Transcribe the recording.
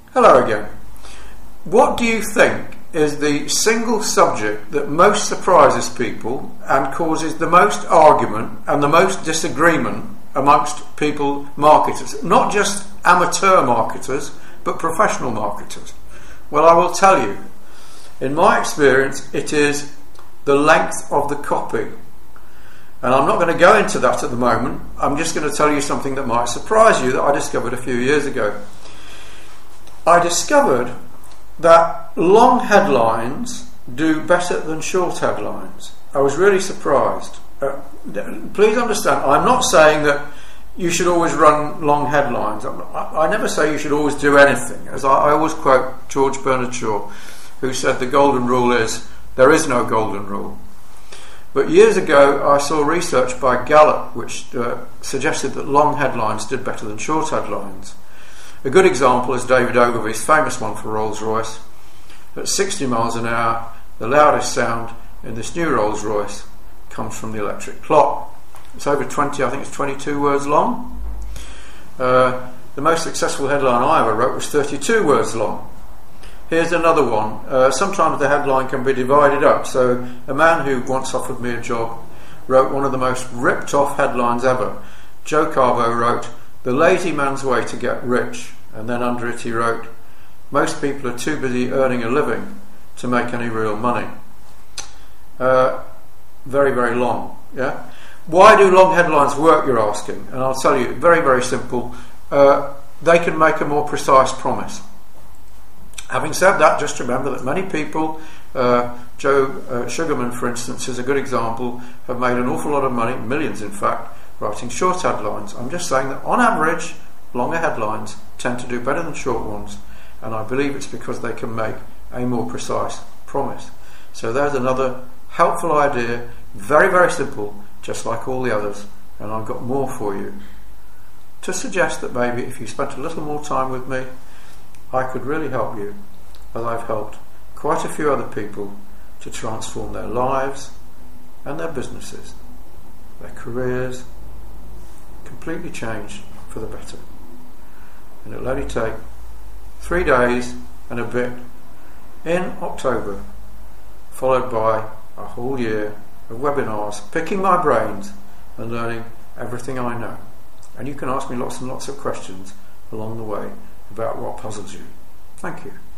Hello again. What do you think is the single subject that most surprises people and causes the most argument and the most disagreement amongst people, marketers? Not just amateur marketers, but professional marketers. Well, I will tell you, in my experience, it is the length of the copy. And I'm not going to go into that at the moment. I'm just going to tell you something that might surprise you that I discovered a few years ago. I discovered that long headlines do better than short headlines. I was really surprised. Please understand, I'm not saying that you should always run long headlines. I never say you should always do anything. As I always quote George Bernard Shaw, who said the golden rule is, there is no golden rule. But years ago I saw research by Gallup which suggested that long headlines did better than short headlines. A good example is David Ogilvy's famous one for Rolls-Royce. At 60 miles an hour, the loudest sound in this new Rolls-Royce comes from the electric clock. It's over 20, I think it's 22 words long. The most successful headline I ever wrote was 32 words long. Here's another one. Sometimes the headline can be divided up. So a man who once offered me a job wrote one of the most ripped off headlines ever. Joe Carbo wrote, "The lazy man's way to get rich," and then under it he wrote, "Most people are too busy earning a living to make any real money." Very, very long. Yeah. Why do long headlines work, you're asking? And I'll tell you, very, very simple. They can make a more precise promise. Having said that, just remember that many people, Joe Sugarman for instance is a good example, have made an awful lot of money, millions in fact, writing short headlines. I'm just saying that on average longer headlines tend to do better than short ones, and I believe it's because they can make a more precise promise. So there's another helpful idea, very, very simple, just like all the others, and I've got more for you to suggest that maybe if you spent a little more time with me I could really help you, as I've helped quite a few other people to transform their lives and their businesses, their careers, completely changed for the better. And it'll only take 3 days and a bit in October, followed by a whole year of webinars, picking my brains and learning everything I know. And you can ask me lots and lots of questions along the way about what puzzles you. Thank you.